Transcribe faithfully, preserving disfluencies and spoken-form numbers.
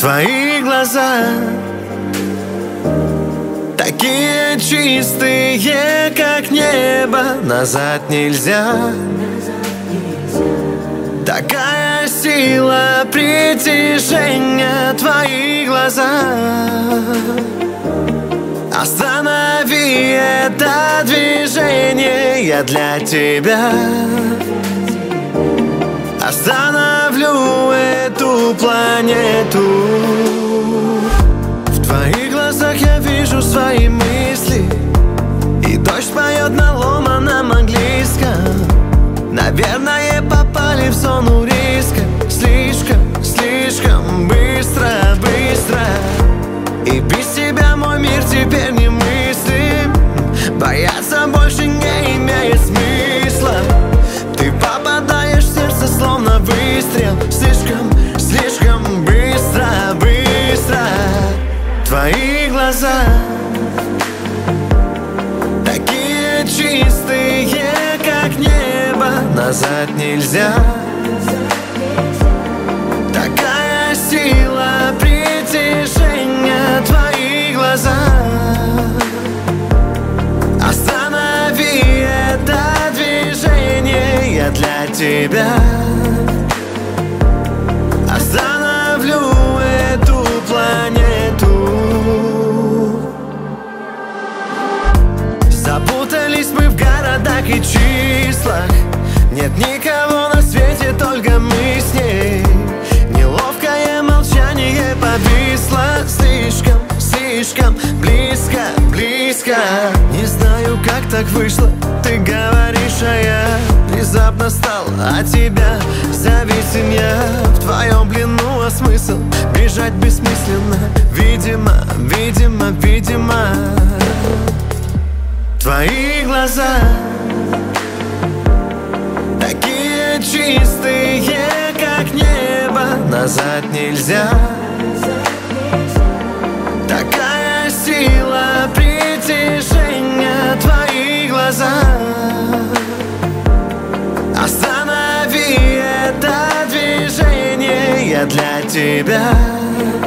Твои глаза такие чистые, как небо, назад нельзя. Такая сила притяжения, твои глаза. Останови это движение, я для тебя остановлю эту планету. В твоих глазах я вижу свои мысли, и дождь поет на ломаном английском. Наверное, попали в зону риска. Слишком, слишком быстро, быстро. И без тебя мой мир теперь не мыслим. Бояться больше не имеет смысла. Ты попадаешь в сердце, словно выстрел. Слишком, слишком быстро, быстро. Твои глаза такие чистые, как небо, назад нельзя. Такая сила притяжения, твои глаза. Останови это движение, я для тебя остановлю эту планету. Запутались мы в городах и числах. Нет никого на свете, только мы с ней. Неловкое молчание повисло. Слишком, слишком близко, близко. Не знаю, как так вышло. Ты говоришь, а я внезапно стал от тебя зависим я. В твоем плену, а смысл бежать бессмысленно. Видимо, видимо, видимо. Твои глаза такие чистые, как небо, назад нельзя. Такая сила притяжения, твои глаза. Останови это движение, я для тебя